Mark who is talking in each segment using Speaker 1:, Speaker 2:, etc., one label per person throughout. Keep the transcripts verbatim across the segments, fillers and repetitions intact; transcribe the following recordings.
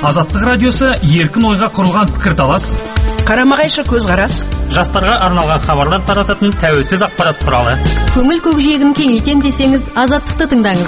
Speaker 1: Азаттық радиосы еркін ойға құрылған пікірталас,
Speaker 2: қарама-қайшы көзқарас,
Speaker 3: жастарға арналған хабарлар тарататын тәуелсіз ақпарат құралы.
Speaker 4: Көңіл көкжиегін кеңейтем десеңіз, Азаттықты тыңдаңыз.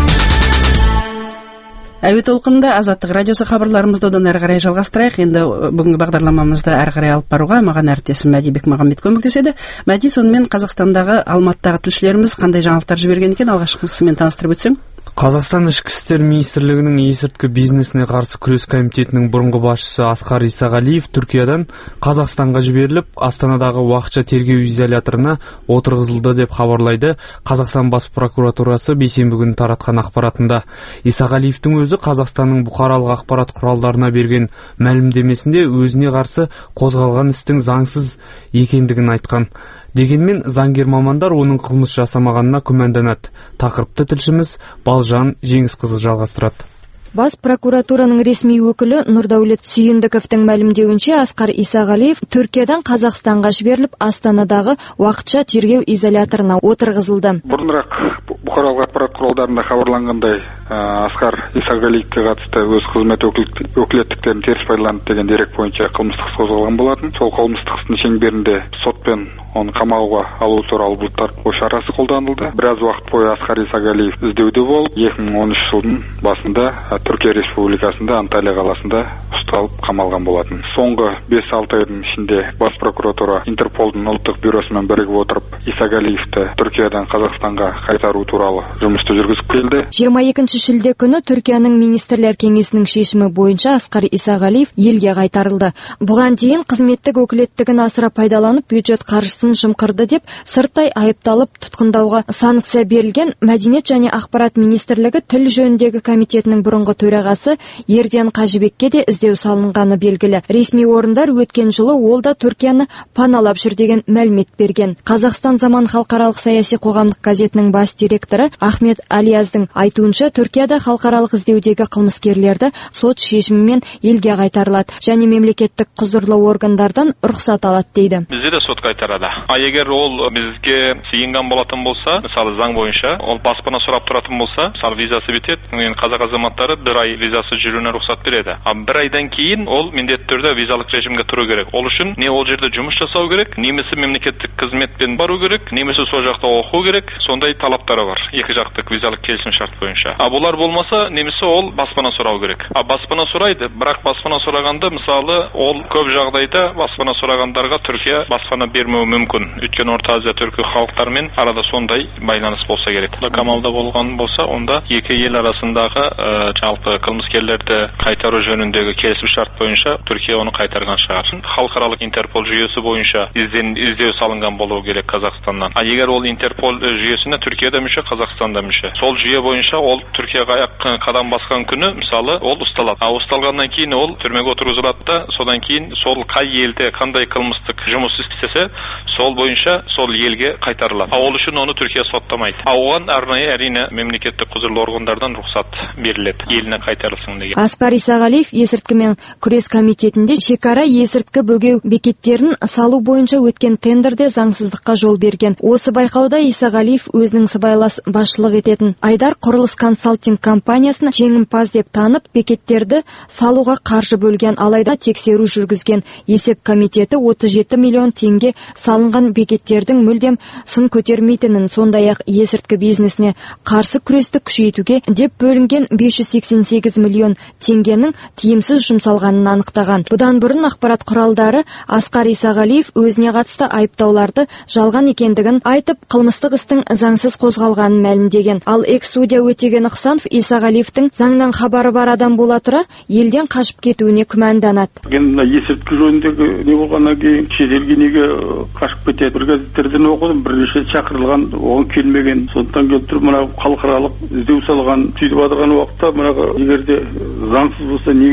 Speaker 2: Әуе толқынында Азаттық радиосы хабарларымызды одан әрі қарай жалғастырайық. Енді бүгінгі бағдарламамызды әрі қарай алып баруға маған әріптесім Мәди Бекмағамбет көмектеседі. Мәди, сонымен Қазақстандағы, Алматыдағы тілшілеріміз қандай жаңалықтар жіберген екен, алғашқысымен таныстырып өтсең?
Speaker 5: Қазақстан ішкі істер министрлігінің есірткі бизнесіне қарсы күрес комитетінің бұрынғы басшысы Асқар Исағалиев Түркиядан Қазақстанға жіберіліп, Астанадағы уақытша тергеу изоляторына отырғызылды деп хабарлайды Қазақстан бас прокуратурасы бейсенбі күні таратқан ақпаратында. Исағалиевтің өзі Қазақстанның бұқаралық ақпарат құралдарына берген мәлімдемесінде өзіне қарсы қозғалған істің заңсыз екендігін айтқан. Дегенмен заңгер мамандар оның қылмыс жасамағанына күмәнданады. Тақырыпты тілшіміз Балжан Жеңісқызы жалғастырады.
Speaker 6: Бас прокуратураның ресми өкілі Нұрдәулет Сүйіндіковтің мәлімдеуінше Асқар Исағалиев Түркиядан Қазақстанға жіберіліп, Астанадағы уақытша тергеу изоляторына отырғызылды.
Speaker 7: Бұрынырақ бұқаралық ақпарат құралдарында хабарланғандай, Асқар Исағалиевке қатысты өз қызмет өкілеттіктерін теріс пайдаланды деген дерек бойынша қылмыстық іс қозғалған болатын. Сол қылмыстық істің шеңберінде сотпен оны қамауға алу туралы бұлтартпау шарасы қолданылды. Біраз уақыт бойы Асқар Исағалиев іздеуде болып, екі мың он үш жылдың басында Түркия Республикасында Анталия қаласында ұсталып қамалған болатын. Соңғы бес-алты айдың ішінде бас прокуратура Интерполдың ұлттық бюросымен бірігіп отырып, Исағалиевті Түркиядан Қазақстанға қайтару туралы жұмысты жүргізіп келді.
Speaker 6: жиырма екінші шілде күні Түркияның министрлер кеңесінің шешімі бойынша Асқар Исағалиев елге қайтарылды. Бұған дейін қызметтік өкілеттігін асыра пайдаланып, бюджет қаржысын жымқырды деп сырттай айыпталып тұтқындауға санкция берілген Мәдениет және ақпарат министрлігі тіл жөніндегі комитетінің бұрынғы төрағасы Ерден Қажыбекке де іздеу салынғаны белгілі. Ресми орындар өткен жылы ол да Түркияны паналап жүр деген мәлімет берген. Қазақстан заман халықаралық саяси қоғамдық газетінің бас директоры Ахмет Алияздың айтуынша, Түркияда халықаралық іздеудегі қылмыскерлерді сот шешімімен елге қайтарылады және мемлекеттік құзырлы органдардан рұқсат алады дейді.
Speaker 8: Бізде де сот қайтарады. А егер ол бізге сыйынған болатын болса, мысалы заң бойынша, ол баспана сұрап тұратын болса, мысалы визасы бітеді, қазақ азаматтары бір ай визасы жүруіне рұқсат береді. А бір айдан кейін ол міндетті түрде визалық режимге тұру керек. Ол үшін не ол жерде жұмыс жасау керек, немесе мемлекеттік қызметпен бару керек, немесе сол жақта оқу керек. Сондай талаптары бар екі жақтық визалық келісім шарт бойынша. А бұлар болмаса, немесе ол баспана сұрау керек. А баспана сұрайды, бірақ баспана сұрағанда, мысалы, ол көп жағдайда баспана сұрағандарға Түркия баспана бермеуі мүмкін. Өйткені Орта Азия түркі халықтарымен арада сондай байланыс болса керек. Қамалда болған болса, онда екі ел арасындағы ә, жалпы қылмыскерлерді қайтару жөніндегі келісім шарт бойынша Түркия оны қайтарған шығар. Халықаралық Интерпол жүйесі бойынша ізден, іздеу салынған болуы керек Қазақстаннан. А егер ол Интерпол жүйесіне Түркияда мүше, Қазақстанда мүше. Сол жүйе бойынша ол Түркияға аяқ қадам басқан күні, мысалы, ол ұсталады. А ұсталғаннан кейін ол түрмеге отырғызылады да, содан кейін сол қай елде қандай қылмыстық жұмыс істесе, сол бойынша сол елге қайтарылады. А ол үшін оны Түркия соттамайды. А оған арнайы әрине мемлекеттік құзырлы органдардан рұқсат беріледі, еліне қайтарылсын деген.
Speaker 6: Асқар Исағалиев есірткімен күрес комитетінде шекара есірткі бөгеу бекеттерін салу бойынша өткен тендерде заңсыздыққа жол берген. Осы байқауда Исағалиев өзінің сыбайлас басшылық ететін Айдар құрылыс консалтинг компаниясын жеңімпаз деп танып, бекеттерді салуға қаржы бөлген, алайда тексеру жүргізген есеп комитеті отыз жеті миллион теңге салынған бекеттердің мүлдем сын көтермейтінін, сондай-ақ есірткі бизнесіне қарсы күресті күшейтуге деп бөлінген бес жүз сексен сегіз миллион теңгенің тиімсіз жұмсалғанын анықтаған. Бұдан бұрын ақпарат құралдары Асқар Исағалиев өзіне қатысты айыптауларды жалған екендігін айтып, қылмыстық істің заңсыз қозғалғанын мәлімдеген. Ал экс-судья Өтеген Ықсанов Исағалиевтің заңнан хабары бар адам бола тұра елден қашып кетуіне күмәнданады.
Speaker 7: Мына есірткі жөніндегі не болғаннан кейін шетелге неге қашып кетеді? Бір газеттерден оқыдым, бірнеше шақырылған, оған келмеген. Сондықтан келіп тұрып, мына халықаралық іздеу салған, сөйтіп отырған уақытта, мына егер де заңсыз болса неге келіп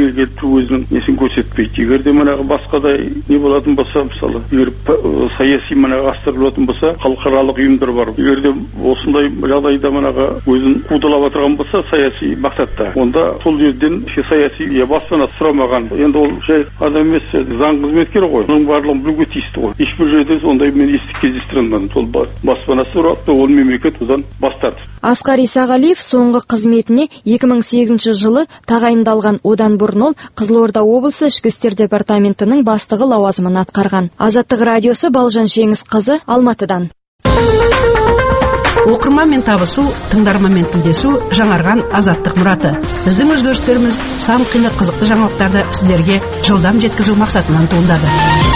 Speaker 9: өзінің несін көрсетпейді. Егер де манағы басқадай не болатын болса, мысалы, егер саяси манағы астыр болатын болса, халықаралық ұйымдар бар. Егер де осындай жағдайда манағы өзін қудалап отырған болса, саяси мақсатта, онда сол жерден саяси баспана сұрамаған. Енді ол жай адам емес, заң қызметкері ғой. Оның барлығын білуге тиісті ғой. Ешбір жерде сондай мен естіп кездестірмедім. Сол баспана сұрапты, ол мемлекет одан бас тартты.
Speaker 6: Асқар Исағалиев соңғы қызметіне екі мың сегізінші жылы тағайындалған. Одан бұрын ол Қызылорда облысы ішкі істер департаментінің бастығы лауазымын атқарған. Азаттық радиосы Балжан Жеңісқызы, Алматыдан.
Speaker 2: Оқырманмен табысу, тыңдарманмен тілдесу, жаңарған азаттық мұраты. Біздің өзгерістеріміз сан қилы қызықты жаңалықтарды сіздерге жылдам жеткізу мақсатынан туындады.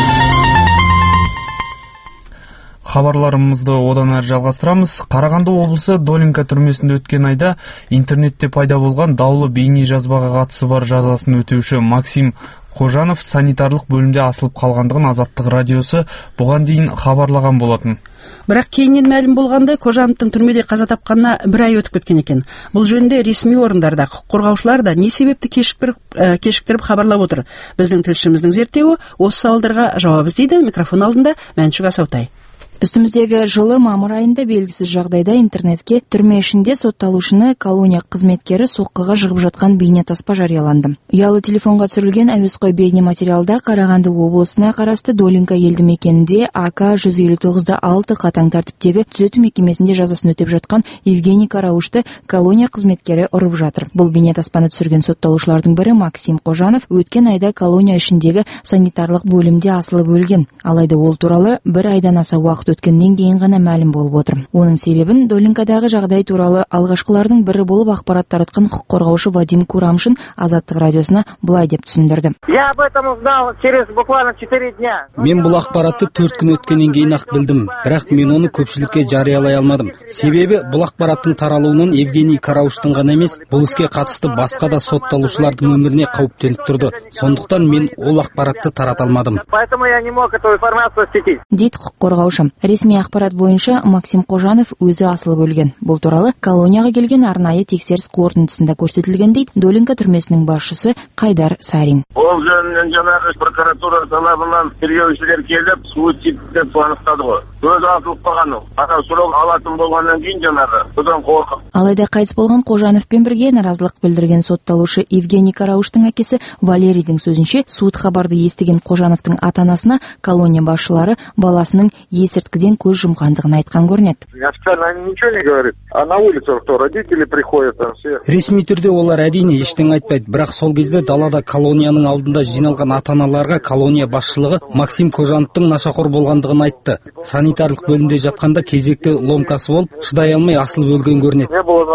Speaker 5: Хабарларымызды одан әрі жалғастырамыз. Қарағанды облысы Долинка түрмесінде өткен айда интернетте пайда болған даулы бейне жазбаға қатысы бар жазасын өтеуші Максим Қожанов санитарлық бөлімде асылып қалғандығын Азаттық радиосы бұған дейін хабарлаған болатын.
Speaker 2: Бірақ кейіннен мәлім болғандай, Қожановтың түрмеде қаза тапқанына бір ай өтіп кеткен екен. Бұл жөнінде ресми орындарда, құқық қорғаушылар да не себепті кешіктіріп, ә, кешіктіріп хабарлап отыр. Біздің тілшіміздің зерттеуі осы сауалдарға жауап іздейді. Микрофон алдында Мәншүк Асаутай.
Speaker 10: Үстіміздегі жылы мамыр айында белгісіз жағдайда интернетке түрме ішінде сотталушыны колония қызметкері соққыға жығып жатқан бейнетаспа жарияланды. Ұялы телефонға түсірілген әуесқой бейне материалда Қарағанды облысына қарасты Долинка елді мекенінде А К жүз елу тоғыз да алты қатаң тәртіптегі түзету мекемесінде жазасын өтеп жатқан Евгений Караушты колония қызметкері ұрып жатыр. Бұл бейнетаспаны түсірген сотталушылардың бірі Максим Қожанов өткен айда колония ішіндегі санитарлық бөлімде асылып өлген. Алайда ол туралы бір айдан аса уақыт өткеннен кейін ғана мәлім болып отыр. Оның себебін Долинкадағы жағдай туралы алғашқылардың бірі болып ақпарат таратқан құқық қорғаушы Вадим Курамшин Азаттық радиосына былай деп түсіндірді.
Speaker 11: Я об этом узнал через буквально четыре дня.
Speaker 12: Мен бұл ақпаратты төрт күн өткеннен кейін ақ білдім, бірақ мен оны көпшілікке жариялай алмадым. Себебі бұл ақпараттың таралуынан Евгений Карауштың ғана емес, бұл іске қатысты басқа да сотталушылардың өміріне қауіптеніп тұрды. Сондықтан мен ол ақпаратты тарата алмадым.
Speaker 11: Поэтому я не мог эту информацию осветить.
Speaker 10: Дейді құқық қорғаушы. Ресми ақпарат бойынша Максим Қожанов өзі асылып өлген. Бұл туралы колонияға келген арнайы тексеріс қорытындысында көрсетілген дейді Долинка түрмесінің басшысы Қайдар Сарин.
Speaker 13: Ол жөнінен жаңағы прокуратура талабынан тергеушілер келіп, суицид деп анықтады ғой. Өзі асылып қалған ол. Ана сұрау алатын болғаннан кейін жаңағы содан қорқып.
Speaker 10: Алайда қайтыс болған Қожановпен бірге наразылық білдірген сотталушы Евгений Карауштың әкесі Валерийдің сөзінше, суыт хабарды естіген Қожановтың ата-анасына колония басшылары баласының есірткіден көз жұмғандығын айтқан көрінеді.
Speaker 12: Ресми түрде олар әрине ештеңе айтпайды, бірақ сол кезде далада колонияның алдында жиналған ата-аналарға колония басшылығы Максим Қожановтың нашақор болғандығын айтты. Санитарлық бөлімде жатқанда кезекті ломкасы болып, шыдай алмай асылып өлген көрінеді.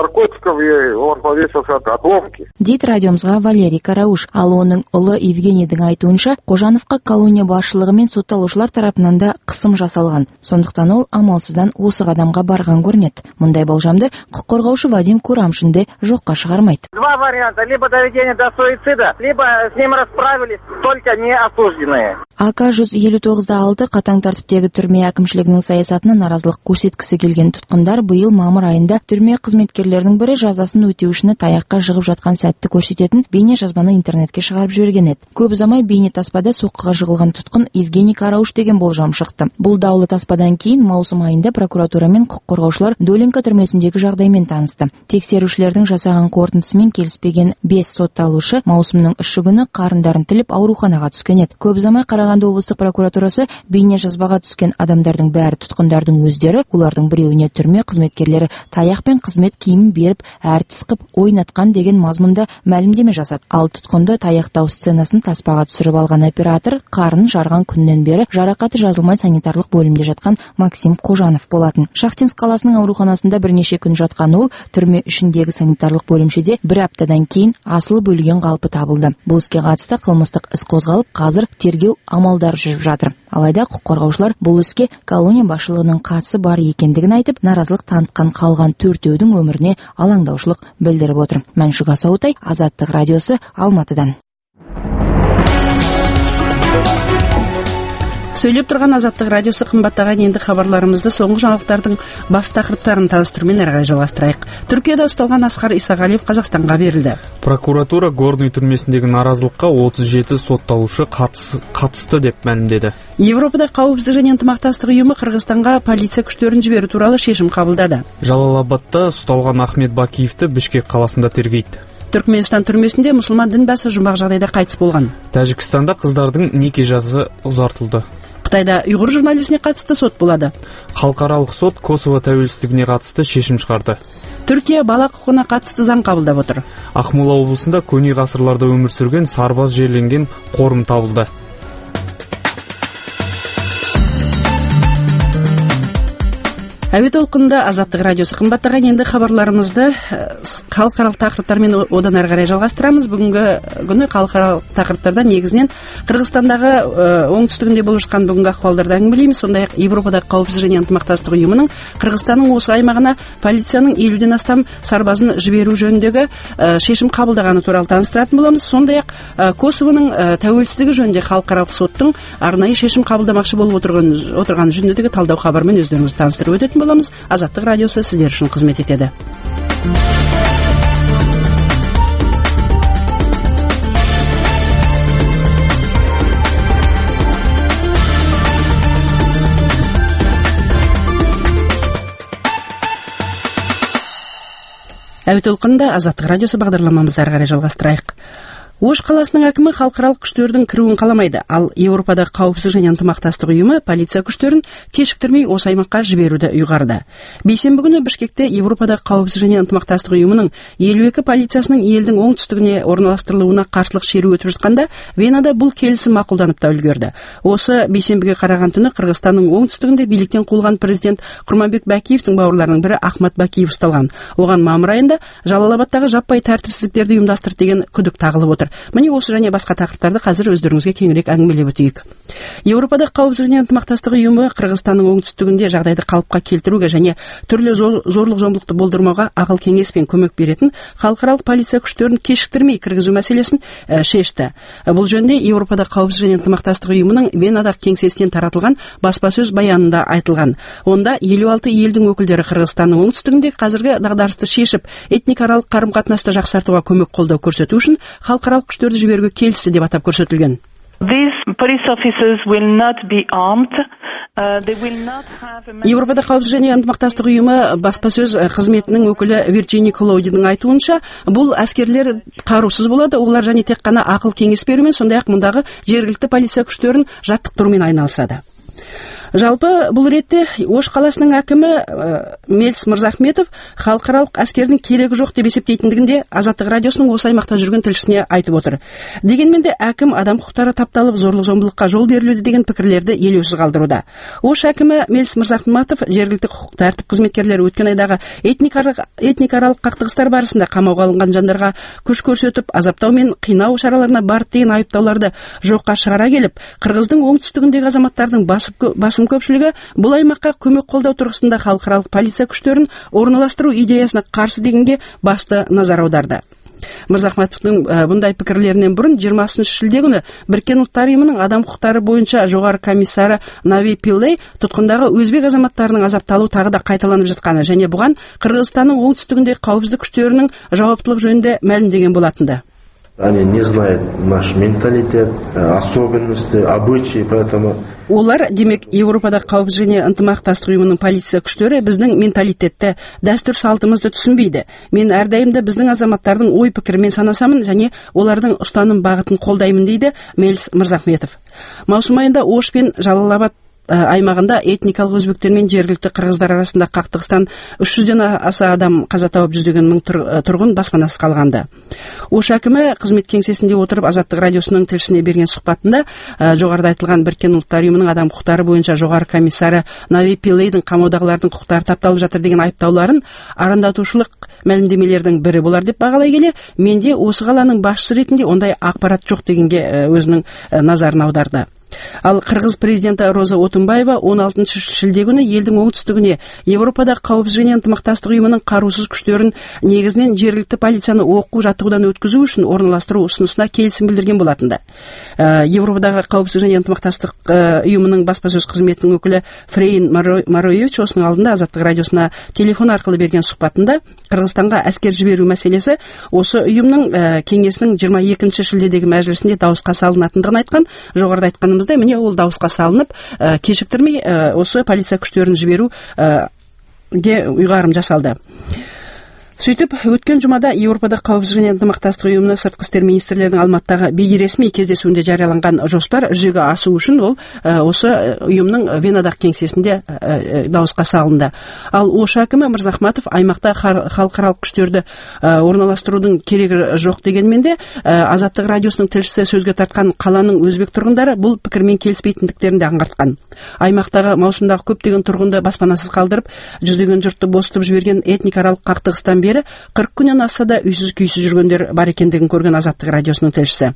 Speaker 10: Дейді радиомызға Валерий Карауш. Ал оның ұлы Евгенийдің айтуынша, Қожановқа колония басшылығы мен сотталушылар тарапынан да қысым жасалған. Сондықтан ол амалсыздан осы қадамға барған көрінеді. Мұндай болжамды құқық қорғаушы Вадим Курамшинді жоққа шығармайды.
Speaker 11: Два варианта: либо доведение до суицида, либо с ним расправились только не осужденные.
Speaker 10: А К жүз елу тоғыз да алты қатаң тәртіптегі түрме әкімшілігінің саясатына наразылық көрсеткісі келген тұтқындар биыл мамыр айында түрме қызметкерлерінің бірі жазасын өтеушіні таяққа жығып жатқан сәтті көрсететін бейне жазбаны интернетке шығарып жіберген еді. Көп ұзамай бейне таспада соққыға жығылған тұтқын Евгений Карауш деген болжам шықты. Бұл даулы таспадан кейін маусым айында прокуратура мен құқық қорғаушылар Долинка түрмесіндегі жағдаймен танысты. Тексерушілердің жасаған қорытындысымен келіспеген бес сотталушы маусымның үші күні қарындарын тіліп ауруханаға түскен еді. Көп ұзамай Қарағанды облыстық прокуратурасы бейне жазбаға түскен адамдардың бәрі тұтқындардың өздері, олардың біреуіне түрме қызметкерлері таяқ пен қызмет киімін беріп, әртіс қып ойнатқан деген мазмұнда мәлімдеме жасады. Ал тұтқынды таяқтау сценасын таспаға түсіріп алған оператор қарнын жарған күннен бері жарақаты жазылмай санитарлық бөлімде жатқан Максим Қожанов болатын. Шахтинск қаласының ауруханасында бірнеше күн жатқан ол түрме ішіндегі санитарлық бөлімшеде бір аптадан кейін асылып өлген қалпы табылды. Бұл іске қатысты қылмыстық іс қозғалып, қазір тергеу амалдары жүріп жатыр. Алайда құқық қорғаушылар бұл іске колония басшылығының қатысы бар екендігін айтып, наразылық танытқан қалған төртеудің өміріне алаңдаушылық білдіріп отыр. Мәншүк Асаутай, Азаттық радиосы, Алматыдан.
Speaker 2: Сөйлеп тұрған Азаттық радиосы қымбаттаған енді хабарларымызды соңғы жаңалықтардың бас тақырыптарын таныстырумен әрі қарай жалғастырайық. Түркияда ұсталған Асқар Исағалиев Қазақстанға берілді.
Speaker 5: Прокуратура Горный түрмесіндегі наразылыққа отыз жеті сотталушы қатыс, қатысты деп мәлімдеді.
Speaker 2: Европада қауіпсіздік және ынтымақтастық ұйымы Қырғызстанға полиция күштерін жіберу туралы шешім қабылдады.
Speaker 5: Жалалабадта ұсталған Ахмет Бакиевті Бішкек қаласында тергейді.
Speaker 2: Түркменстан түрмесінде мұсылман дінбасы жұмбақ жағдайда қайтыс болған.
Speaker 5: Тәжікстанда қыздардың неке жазасы ұзартылды.
Speaker 2: Қытайда ұйғыр журналистіне қатысты сот болады.
Speaker 5: Халықаралық сот Косово тәуелсіздігіне қатысты шешім шығарды.
Speaker 2: Түркия бала құқығына қатысты заң қабылдап отыр.
Speaker 5: Ақмола облысында көне ғасырларда өмір сүрген сарбаз жерленген қорым табылды.
Speaker 2: Әуе толқынында Азаттық радиосы қымбаттаған енді хабарларымызды халықаралық тақырыптармен одан әрі қарай жалғастырамыз. Бүгінгі күні халықаралық тақырыптарда негізінен Қырғызстандағы оңтүстігінде болып жатқан бүгінгі ахуалдарды әңгімелейміз. Сондай-ақ Европадағы қауіпсіздік және ынтымақтастық ұйымының Қырғызстанның осы аймағына полицияның елуден астам сарбазын жіберу жөніндегі шешім қабылдағаны туралы таныстыратын боламыз. Сондай-ақ Косовоның тәуелсіздігі жөнінде халықаралық соттың арнайы шешім қабылдамақшы болып отырған отырған жөніндегі талдау хабармен өздеріңізді таныстырып өтетін боламыз. Азаттық радиосы сіздер үшін қызмет етеді. Әуе толқынында Азаттық радиосы бағдарламамызды әрі қарай жалғастырайық. Ош қаласының әкімі халықаралық күштердің кіруін қаламайды, ал Европадағы қауіпсіздік және ынтымақтастық ұйымы полиция күштерін кешіктірмей осы аймаққа жіберуді ұйғарды. Бейсенбі күні Бішкекте Европадағы қауіпсіздік және ынтымақтастық ұйымының елу екі полициясының елдің оңтүстігіне орналастырылуына қарсылық шеру өтіп жатқанда Венада бұл келісім мақұлданып та үлгерді. Осы бейсенбіге қараған түні Қырғызстанның оңтүстігінде биліктен қуылған президент Құрманбек Бакиевтің бауырларының бірі Ахмат Бакиев ұсталған. Оған мамыр айында Жалалабадтағы жаппай тәртіпсіздіктерді ұйымдастырды деген күдік тағылып отыр. Міне осы және басқа тақырыптарды қазір өздеріңізге кеңірек әңгімелеп өтейік. Еуропадағы қауіпсіздік және ынтымақтастық ұйымы Қырғызстанның оңтүстігінде жағдайды қалыпқа келтіруге және түрлі зорлық зомбылықты болдырмауға ақыл кеңес пен көмек беретін халықаралық полиция күштерін кешіктірмей кіргізу мәселесін ә, шешті. Бұл жөнінде Еуропадағы қауіпсіздік және ынтымақтастық ұйымының Венадағы кеңсесінен таратылған баспасөз баянында айтылған. Онда елу алты елдің өкілдері Қырғызстанның оңтүстігінде қазіргі дағдарысты шешіп, этникааралық қарым-қатынасты жақсартуға көмек қолдау көрсету үшін халықаралық күштерді жіберуге келісті деп атап көрсетілген. Европада қауіпсіздік және ынтымақтастық ұйымы баспасөз қызметінің өкілі Вирджини Колоудидің айтуынша, бұл әскерлер қарусыз болады, олар және тек қана ақыл кеңес берумен, сондай-ақ мұндағы жергілікті полиция күштерін жаттықтырумен айналысады. Жалпы бұл ретте Ош қаласының әкімі Мелс Мырзахметов халықаралық әскердің керегі жоқ деп есептейтіндігінде Азаттық радиосының осы аймақта жүрген тілшісіне айтып отыр. Дегенмен де әкім адам құқықтары тапталып, зорлық-зомбылыққа жол берілуде деген пікірлерді елеусіз қалдыруда. Ош әкімі Мелс Мырзахметов жергілікті құқық тәртіп қызметкерлері өткен айдағы этникааралық қақтығыстар барысында қамауға алынған жандарға күш көрсетіп, азаптау мен қинау шараларына барды деген айыптауларды жоққа шығара келіп, Қырғыздың оңтүстігіндегі азаматтардың басып басым көпшілігі бұл аймаққа көмек қолдау тұрғысында халықаралық полиция күштерін орналастыру идеясына қарсы дегенге басты назар аударды. Мырзахметовтың бұндай пікірлерінен бұрын жиырмасыншы шілде күні Біріккен ұлттар ұйымының адам құқықтары бойынша жоғары комиссары Нави Пиллей тұтқындағы өзбек азаматтарының азапталуы тағы да қайталанып жатқаны және бұған Қырғызстанның оңтүстігінде қауіпсіздік күштерінің жауаптылық жөнінде мәлімдеген болатынды.
Speaker 14: Они не знают наш менталитет, особенности, обычаи, поэтому...
Speaker 2: Олар, демек, Европадағы қауіпсіздік және ынтымақтастық ұйымының полиция күштері біздің менталитетті, дәстүр салтымызды түсінбейді. Мен әрдайым да біздің азаматтардың ой пікірімен санасамын және олардың ұстаным бағытын қолдаймын дейді Мелс Мырзахметов. Маусым айында Ош пен Жалалабад аймағында этникалық өзбектер мен жергілікті қырғыздар арасында қақтығыстан үш жүзден аса адам қаза тауып, жүздеген мың тұрғын баспанасыз қалғанды. Ош әкімі қызмет кеңсесінде отырып Азаттық радиосының тілшісіне берген сұхбатында жоғарыда айтылған Біріккен ұлттар ұйымының адам құқықтары бойынша жоғары комиссары Нави Пиллейдің қамаудағылардың құқықтары тапталып жатыр деген айыптауларын арандатушылық мәлімдемелердің бірі болар деп бағалай келе, менде осы қаланың басшысы ретінде ондай ақпарат жоқ дегенге өзінің назарын аударды. Ал Қырғыз президенті Роза Отунбаева он алтыншы шілде күні елдің оңтүстігіне Европадағы қауіпсіздік және ынтымақтастық ұйымының қарусыз күштерін негізінен жергілікті полицияны оқу жаттығудан өткізу үшін орналастыру ұсынысына келісім білдірген болатынды. Европадағы қауіпсіздік және ынтымақтастық ұйымының баспасөз қызметінің өкілі Фрейн Мароевич осының алдында Азаттық радиосына телефон арқылы берген сұхбатында Қырғызстанға әскер жіберу мәселесі осы ұйымның кеңесінің жиырма екінші шілдедегі мәжілісінде дауысқа салынатындығын айтқан. Жоғарыда айтқанымыздай, міне ол дауысқа салынып, кешіктірмей осы полиция күштерін жіберуге ұйғарым жасалды. Сөйтіп, өткен жұмада Европада қауіпсіздік және ынтымақтастық ұйымының сыртқы істер министрлерінің Алматыдағы бейресми кездесуінде жарияланған жоспар жүзеге асу үшін ол осы ұйымның Венадағы кеңсесінде дауысқа салынды. Ал Ош әкімі Мырзахматов аймақта халықаралық күштерді орналастырудың керегі жоқ дегенмен де Азаттық радиосының тілшісі сөзге тартқан қаланың өзбек тұрғындары бұл пікірмен келіспейтіндіктерін де аңғартқан. Аймақтағы маусымдағы көптеген тұрғынды баспанасыз қалдырып, жүздеген жұртты босытып жіберген этникааралық қақтығыстан бері қырық күннен асса да үйсіз күйсіз жүргендер бар екендігін көрген Азаттық радиосының тілшісі.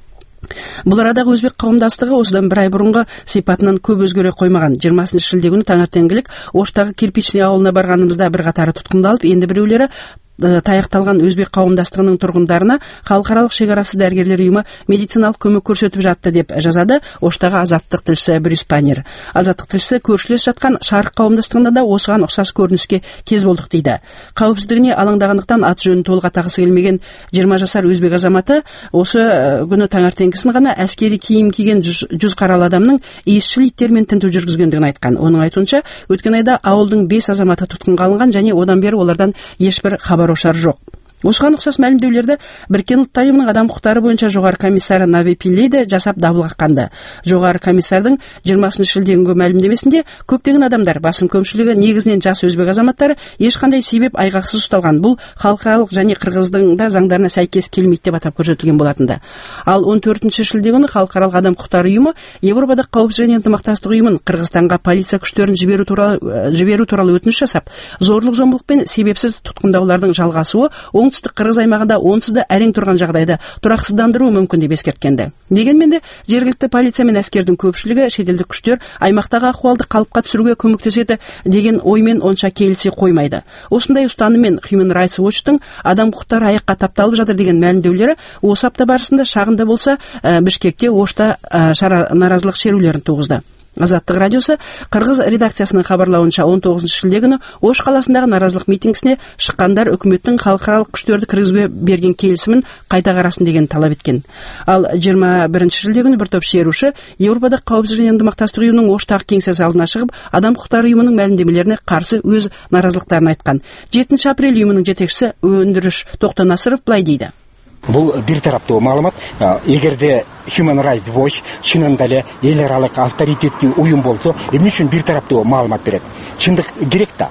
Speaker 2: Бұл арадағы өзбек қауымдастығы осыдан бір ай бұрынғы сипатынан көп өзгере қоймаған. жиырмасыншы шілде күні таңертеңгілік Оштағы кирпичный ауылына барғанымызда бір қатары тұтқындалып, енді біреулері таяқталған өзбек қауымдастығының тұрғындарына халықаралық шекарасы дәрігерлер ұйымы медициналық көмек көрсетіп жатты деп жазады Оштағы Азаттық тілшісі Брюс Панер. Азаттық тілшісі көршілес жатқан Шарық қауымдастығында да осыған ұқсас көрініске кез болдық дейді. Қауіпсіздігіне алаңдағандықтан аты жөнін толық атағысы келмеген жиырма жасар өзбек азаматы осы күні таңертеңгісін ғана әскери киім киген жүз қаралы адамның иісшіл иттермен тінту жүргізгендігін айтқан. Оның айтуынша, өткен айда ауылдың бес азаматы тұтқынға алынған және одан бері олардан ешбір хабар ошар жоқ. Осыған ұқсас мәлімдеулерді Біріккен ұлттар ұйымының адам құқықтары бойынша жоғары комиссары Нави Пиллей де жасап дабыл қаққанды. Жоғары комиссардың жиырмасыншы шілдегі мәлімдемесінде көптеген адамдар, басым көпшілігі негізінен жас өзбек азаматтары, ешқандай себеп айғақсыз ұсталған. Бұл халықаралық және Қырғыздың да заңдарына сәйкес келмейді деп атап көрсетілген болатынды. Ал он төртінші шілде күні халықаралық адам құқықтары ұйымы Европада қауіпсіздік және ынтымақтастық ұйымын Қырғызстанға полиция күштерін жіберу туралы жіберу туралы өтініш жасап, зорлық-зомбылық пен себепсіз тұтқындаулардың жалғасуы оңтүстік Қырғыз аймағында онсыз да әрең тұрған жағдайда тұрақсыздандыруы мүмкін деп ескерткенді. Дегенмен де жергілікті полиция мен әскердің көпшілігі шетелдік күштер аймақтағы ахуалды қалыпқа түсіруге көмектеседі деген оймен онша келісе қоймайды. Осындай ұстаныммен Human Rights Watch-тың адам құқықтары аяққа тапталып жатыр деген мәлімдеулері осы апта барысында шағында болса Бішкекте, Ошта наразылық шерулерін туғызды. Азаттық радиосы Қырғыз редакциясының хабарлауынша он тоғызыншы шілде күні Ош қаласындағы наразылық митингісіне шыққандар үкіметтің халықаралық күштерді кіргізуге берген келісімін қайта қарасын деген талап еткен. Ал жиырма бірінші шілде күні бір топ шеруші Европада қауіпсіздік және ынтымақтастық ұйымының Оштағы кеңсесі алдына шығып, адам құқықтары ұйымының мәлімдемелеріне қарсы өз наразылықтарын айтқан. жетінші апрель ұйымының жетекшісі Өндіріш Тоқтанасыров былай дейді.
Speaker 15: Бұл бір тарапты мағлұмат. Егерде Human Rights Watch шынында эле эл аралык авторитеттүү уюм болсо, эмне үчүн бір тарапты маалымат берет? Чындык керек да.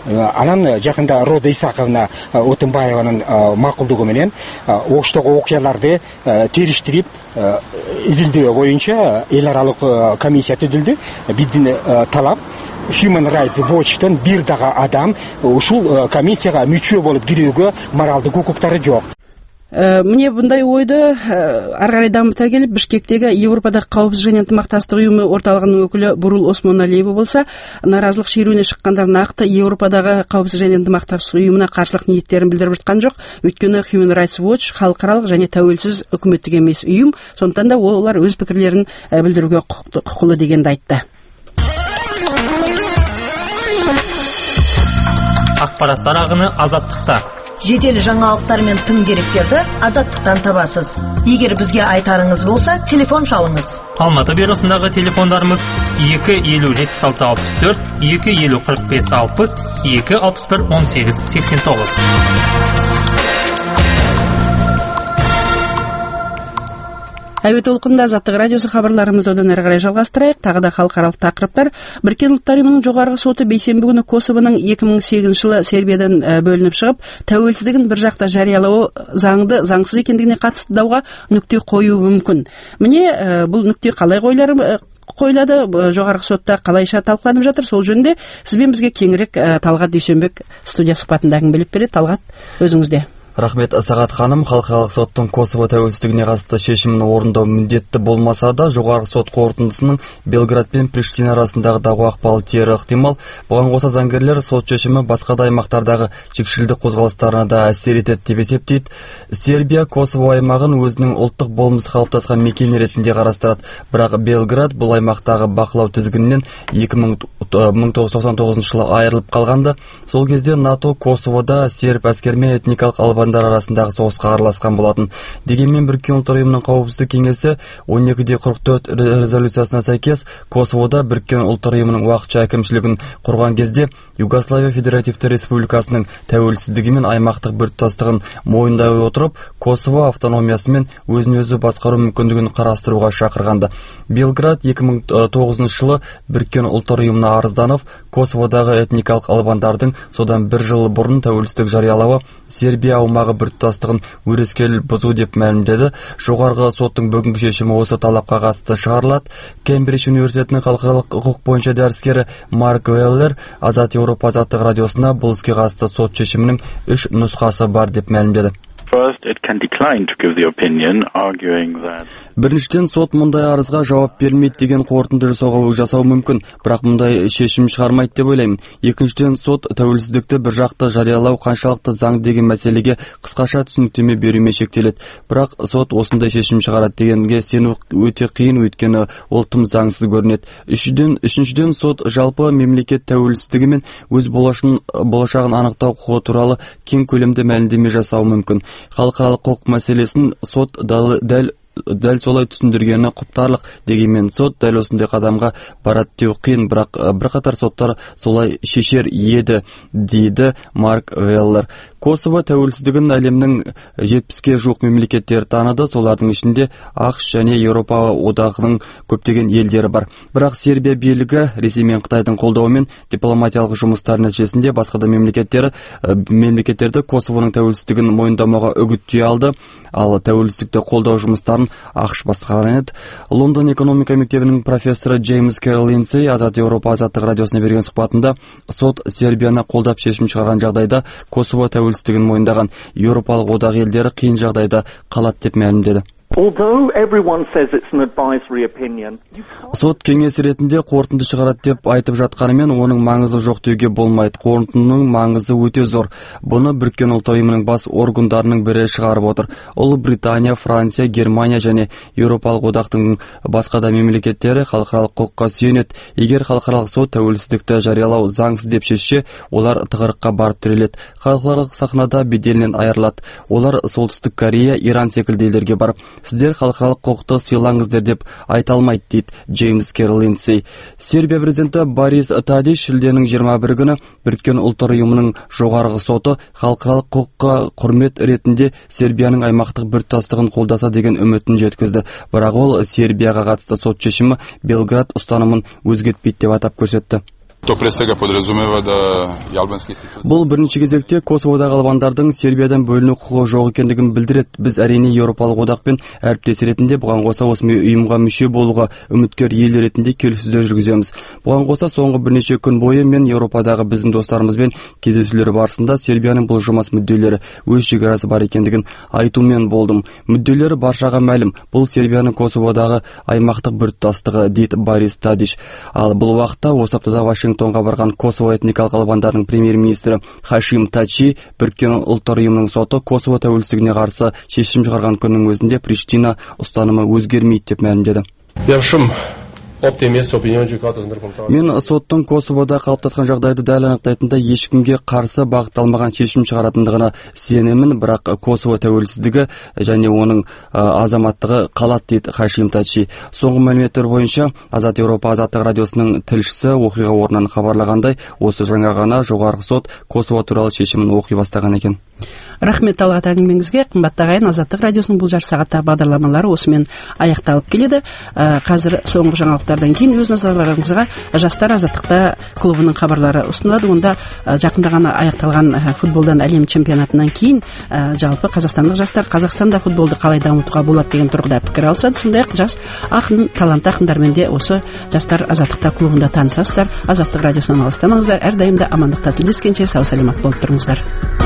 Speaker 15: Анан жакында Роза Исаковна Отунбаеванын макулдугу менен Оштогу окуяларды териштирип изилдөө боюнча эл аралык комиссия түзүлдү. Биздин талап Human Rights Watch'тан бир дагы адам ушул комиссияга мүчө болуп кирүүгө моралдык укуктары жок.
Speaker 2: Міне бұндай ойды ары қарай дамыта келіп, Бішкектегі Европадағы қауіпсіздік және ынтымақтастық ұйымы орталығының өкілі Бурул Осмоналиева болса, наразылық шеруіне шыққандар нақты Европадағы қауіпсіздік және ынтымақтастық ұйымына қарсылық ниеттерін білдіріп жатқан жоқ. Өйткені Human Rights Watch халықаралық және тәуелсіз үкіметтік емес ұйым, сондықтан да олар өз пікірлерін білдіруге құқылы дегенді айтты.
Speaker 3: Ақпараттар ағыны Азаттықта.
Speaker 16: Жедел жаңалықтар мен тың деректерді Азаттықтан табасыз. Егер бізге айтарыңыз болса, телефон шалыңыз.
Speaker 3: Алматы бюросындағы телефондарымыз екі елу жетпіс алты алпыс төрт, екі елу қырық бес алпыс, екі алпыс бір он сегіз сексен тоғыз.
Speaker 2: Әуе толқынында Азаттық радиосы хабарларымызды одан әрі қарай жалғастырайық. Тағы да халықаралық тақырыптар. Біріккен ұлттар ұйымының жоғарғы соты бейсенбі күні Косовоның екі мың сегізінші жылы Сербиядан бөлініп шығып, тәуелсіздігін бір жақта жариялауы заңды заңсыз екендігіне қатысты дауға нүкте қоюы мүмкін. Міне бұл нүкте қалай қойылары қойылады, жоғарғы сотта қалайша талқыланып жатыр, сол жөнінде сізбен бізге кеңірек Талғат Дүйсенбек студия сұхбатында әңгімелеп береді. Талғат, өзіңізде.
Speaker 17: Рахмет, Сағат ханым. Халықаралық соттың Косово тәуелсіздігіне қатысты шешімін орындау міндетті болмаса да, жоғарғы сот қорытындысының Белград пен Приштина арасындағы дауға ықпалы тиері ықтимал. Бұған қоса заңгерлер сот шешімі басқа да аймақтардағы жекшелік қозғалыстарына да әсер етеді деп есептейді. Сербия Косово аймағын өзінің ұлттық болмысы қалыптасқан мекен ретінде қарастырады. Бірақ Белград бұл аймақтағы бақылау тізгінінен мың тоғыз жүз тоқсан тоғызыншы жылы айырылып қалғанды. Сол кезде НАТО Косовода серб әскермен этникалық албандар арасындағы соғысқа араласқан болатын. Дегенмен Біріккен ұлттар ұйымының қауіпсіздік кеңесі он екі де қырық төрт резолюциясына сәйкес Косовода Біріккен ұлттар ұйымының уақытша әкімшілігін құрған кезде Югославия Федеративті Республикасының тәуелсіздігі мен аймақтық біртұтастығын мойындай отырып, Косово автономиясы мен өзін өзі басқару мүмкіндігін қарастыруға шақырғанды. Белград екі мың тоғызыншы жылы Біріккен ұлттар ұйымына арызданып, Косоводағы этникалық албандардың содан бір жыл бұрын тәуелсіздік жариялауы Сербия аумағы біртұтастығын өрескел бұзу деп мәлімдеді. Жоғарғы соттың бүгінгі шешімі осы талапқа қатысты шығарылады. Кембридж университетінің халықаралық құқық бойынша дәріскері Марк Веллер Азат Еуропа азаттық радиосына бұл іске қатысты сот шешімінің үш нұсқасы бар деп мәлімдеді. Біріншіден, сот мұндай арызға жауап бермейді деген қорытынды жасауға жасау мүмкін, бірақ мұндай шешім шығармайды деп ойлаймын. Екіншіден, сот тәуелсіздікті бір жақты жариялау қаншалықты заң деген мәселеге қысқаша түсініктеме берумен шектеледі. Бірақ сот осындай шешім шығарады дегенге сену өте қиын, өйткені ол тым заңсыз көрінеді. Үшіншіден, үшіншіден сот жалпы мемлекет тәуелсіздігі мен өз болашағын анықтау құқығы туралы кең көлемді мәлімдеме жасауы мүмкін. Халықаралық құқық мәселесін сот дәл дәл солай түсіндіргені құптарлық. Дегенмен сот дәл осындай қадамға барады деу қиын, бірақ бірқатар соттар солай шешер еді, дейді Марк Веллер. Косово тәуелсіздігін әлемнің жетпіске жуық мемлекеттері таныды, солардың ішінде ақш және Еуропа одағының көптеген елдері бар. Бірақ Сербия билігі Ресей мен Қытайдың қолдауымен дипломатиялық жұмыстар нәтижесінде басқа да мемлекеттері мемлекеттерді Косовоның тәуелсіздігін мойындамауға үгіттей алды, ал тәуелсіздікті қолдау жұмыстарын ақш басқарған еді. Лондон экономика мектебінің профессоры Джеймс Кэрол Линдсей Азат Еуропа азаттық радиосына берген сұхбатында сот Сербияны қолдап шешім шығарған жағдайда Косово тәуелсіздігін мойындаған Еуропалық одақ елдері қиын жағдайда қалады деп мәлімдеді. Сот кеңес ретінде қорытынды шығарады деп айтып жатқанымен оның маңызы жоқ деуге болмайды. Қорытындының маңызы өте зор. Бұны Біріккен ұлттар ұйымының бас органдарының бірі шығарып отыр. Ұлыбритания, Франция, Германия және Еуропалық одақтың басқа да мемлекеттері халықаралық құқыққа сүйенеді. Егер халықаралық сот тәуелсіздікті жариялау заңсыз деп шешсе, олар тығырыққа барып тіреледі. Халықаралық сахнада беделінен айырылады. Олар Солтүстік Корея, Иран секілді елдерге барып сіздер халықаралық құқықты сыйлаңыздар деп айта алмайды, дейді Джеймс Кэрол Линдсей. Сербия президенті Борис Тадич шілденің жиырма бірі күні Біріккен ұлттар ұйымының жоғарғы соты халықаралық құқыққа құрмет ретінде Сербияның аймақтық біртұтастығын қолдаса деген үмітін жеткізді. Бірақ ол Сербияға қатысты сот шешімі Белград ұстанымын өзгертпейді деп атап көрсетті. Бұл бірінші кезекте Косоводағы албандардың Сербиядан бөліну құқығы жоқ екендігін білдіреді. Біз әрине Еуропалық одақпен әріптес ретінде бұған қоса осы ұйымға мүше болуға үміткер ел ретінде келіссөздер жүргіземіз. Бұған қоса соңғы бірнеше күн бойы мен Еуропадағы біздің достарымызбен кездесулер барысында Сербияның бұл жұмыс мүдделері өз шекарасы бар екендігін айтумен болдым. Мүдделері баршаға мәлім. Бұл Сербияның Косоводағы аймақтық біртұтастығы, дейді Борис Тадич. Ал бұл уақытта осы аптада Вашингтонға барған Косово этникалық албандарының премьер-министрі Хашим Тачи Біріккен ұлттар ұйымының соты Косово тәуелсіздігіне қарсы шешім шығарған күннің өзінде Приштина ұстанымы өзгермейді деп мәлімдеді. Мен соттың Косовода қалыптасқан жағдайды дәл анықтайтында ешкімге қарсы бағытталмаған шешім шығаратындығына сенемін, бірақ Косово тәуелсіздігі және оның азаматтығы қалады, дейді Хашим Тачи. Соңғы мәліметтер бойынша Азат Еуропа азаттық радиосының тілшісі оқиға орнынан хабарлағандай, осы жаңа ғана жоғарғы сот Косово туралы шешімін оқи бастаған екен.
Speaker 2: Рахмет Талғат әңгімеңізге. Қымбатты ағайын, азаттық радиосының бұл жарты сағаттағы бағдарламалары осымен аяқталып келеді. Қазір соңғы жаңалықтардан кейін өз назарларыңызға жастар азаттықта клубының хабарлары ұсынылады. Онда жақында ғана аяқталған футболдан әлем чемпионатынан кейін жалпы қазақстандық жастар Қазақстанда футболды қалай дамытуға болады деген тұрғыда пікір алысады. Сондай-ақ жас ақын, талантты ақындармен де осы жастар азаттықта клубында танысасыздар. Азаттық радиосынан алыстамаңыздар. Әрдайым да амандықта тілдескенше сау саламат болып тұрыңыздар.